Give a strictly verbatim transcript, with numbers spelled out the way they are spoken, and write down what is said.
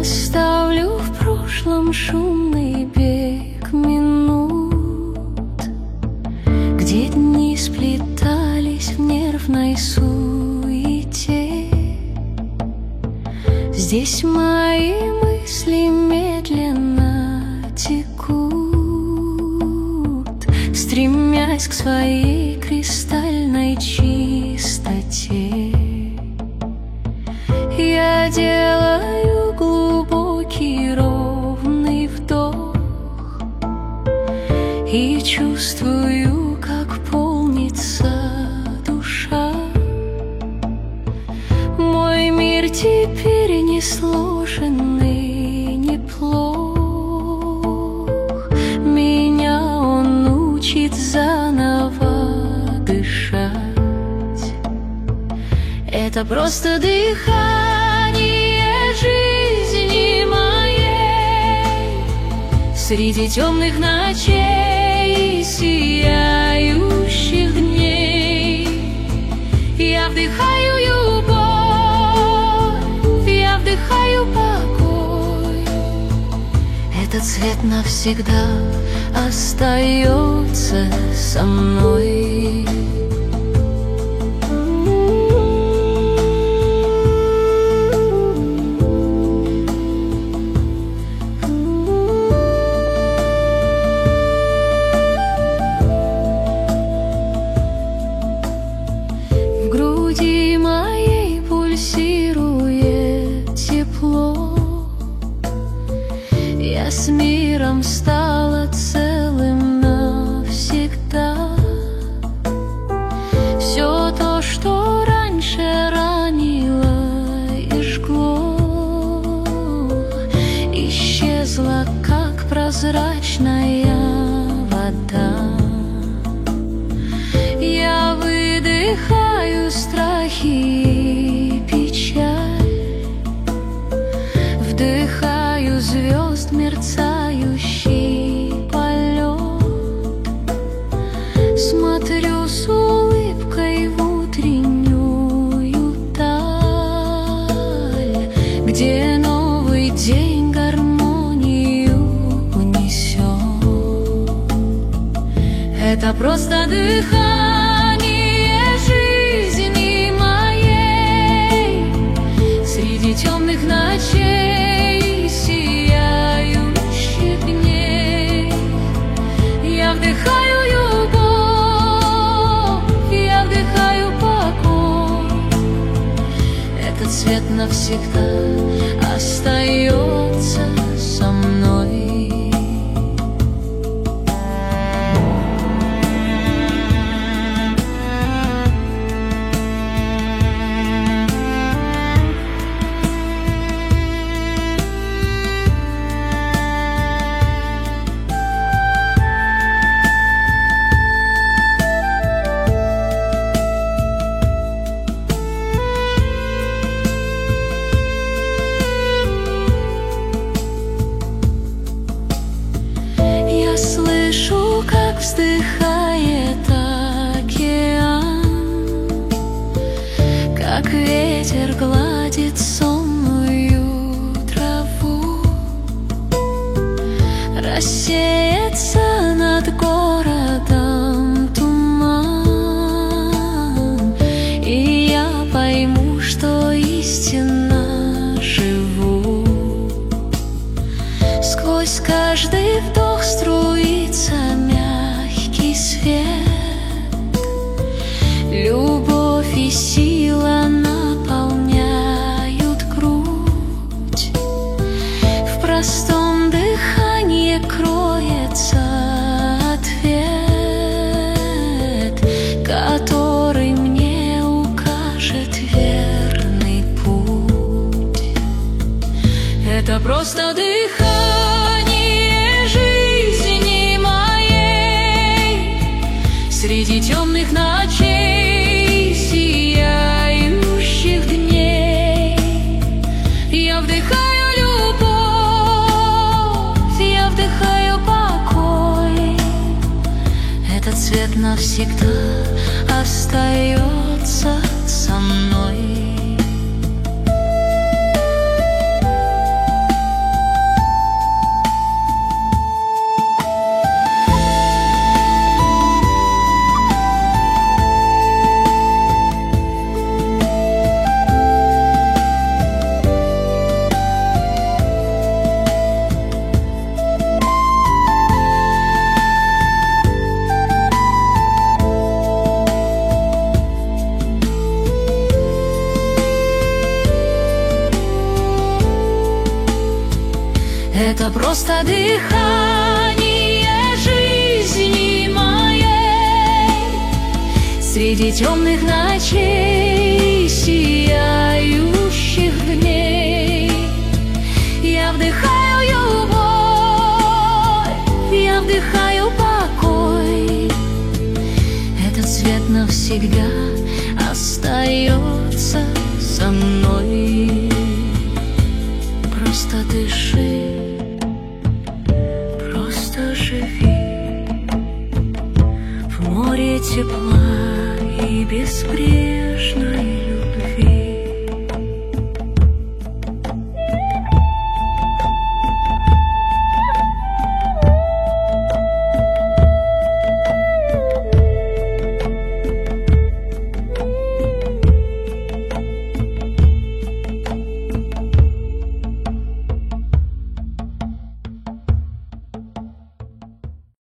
оставлю в прошлом шумный бег минут, где дни сплетались в нервной суете. Здесь мои мысли медленно текут, стремясь к своей кристальной чистоте. Я делаю глубокий ровный вдох и чувствую, как полнится душа. Мой мир теперь не сложен и неплох. Меня он учит заново дышать. Это просто дыхание жизни моей среди темных ночей и сияющих дней. Я вдыхаю любовь, я вдыхаю покой. Этот цвет навсегда остается со мной. В груди моей пульсирует тепло. Я с миром стала целым навсегда. Все то, что раньше ранило и жгло, исчезло, как прозрачная вода. Я выдыхаю страхи и печаль, вдыхаю звезд мерцающий полет, смотрю с улыбкой в утреннюю даль, где новый день гармонию несет. Это просто дыхание жизни моей среди темных ночей и сияющих дней. Я вдыхаю любовь, я вдыхаю покой. Этот цвет навсегда остается со мной. Слышу, как вздыхает океан, как ветер гладит сонную траву. Рассеется над городом туман, и я пойму, что истинно живу. Сквозь каждый вдох струится мягкий свет. Любовь и сила наполняют грудь. В простом дыхании кроется ответ, который мне укажет верный путь. Это просто дыхание жизни моей среди темных ночей и сияющих дней. Я вдыхаю любовь, я вдыхаю покой. Этот цвет навсегда остается со мной. Это просто дыхание жизни моей. Среди темных ночей, сияющих дней, я вдыхаю любовь, я вдыхаю покой. Этот цвет навсегда.